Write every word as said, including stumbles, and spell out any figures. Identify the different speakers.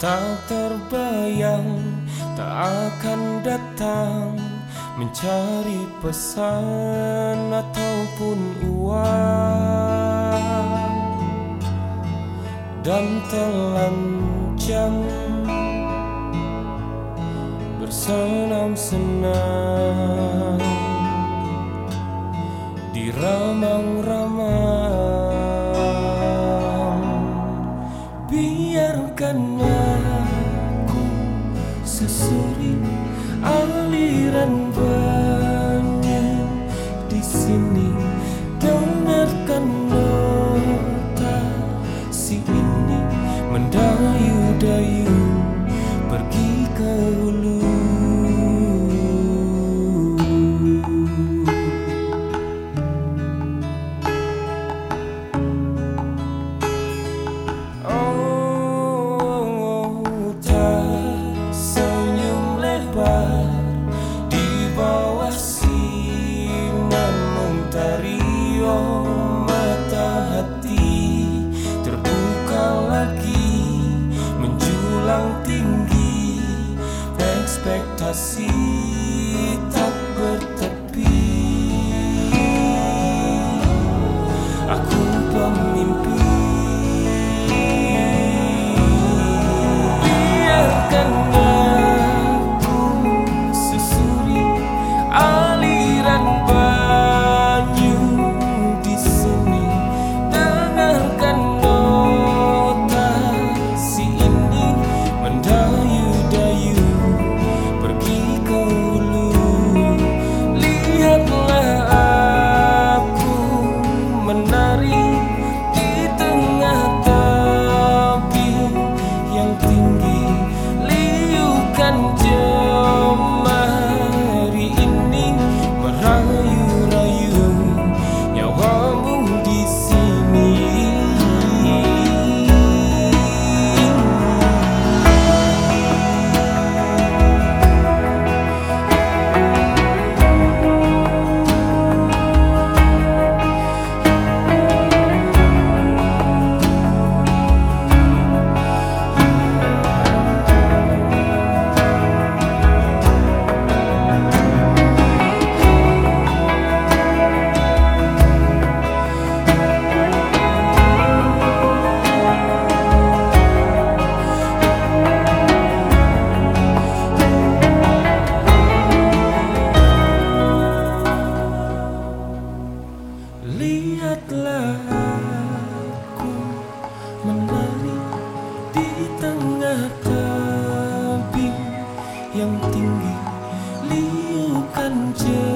Speaker 1: Tak terbayang, tak akan datang mencari pesan ataupun uang, dan telanjang bersenang-senang di ramang-ramang. Biarkan aku susuri aliran banyu di sini, dengarkan nota si ini mendayu-dayu pergi ke hulu. Tinggi, ekspektasi tak bertepi. Aku pemimpi. Biarkan aku susuri aliran banyu di sini, dengarkan nota si ini mendayu-dayu pergi ke hulu. Lihatlah aku menari di tengah tebing yang tinggi, liukan jemari ini merayu-rayu nyawamu di sini. Lihatlah aku menari di tengah tebing yang tinggi, liukan jemari